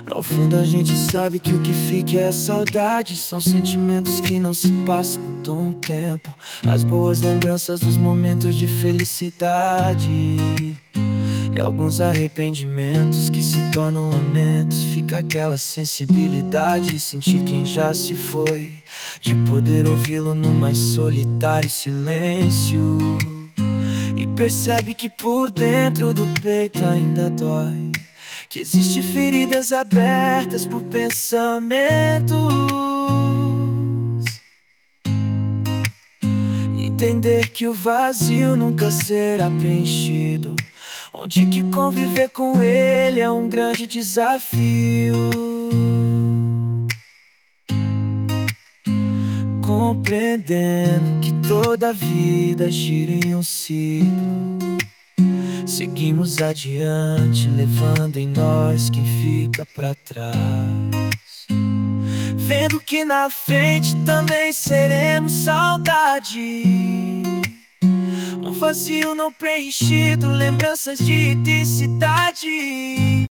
No fundo a gente sabe que o que fica é a saudade. São sentimentos que não se passam com o tempo. As boas lembranças dos momentos de felicidade e alguns arrependimentos que se tornam lamentos. Fica aquela sensibilidade de sentir quem já se foi, de poder ouvi-lo no mais solitário silêncio. E percebe que por dentro do peito ainda dói, que existe feridas abertas por pensamentos. Entender que o vazio nunca será preenchido, onde que conviver com ele é um grande desafio. Compreendendo que toda a vida gira em um ciclo, seguimos adiante, levando em nós quem fica pra trás, vendo que na frente também seremos saudade. Um vazio não preenchido, lembranças de intensidade.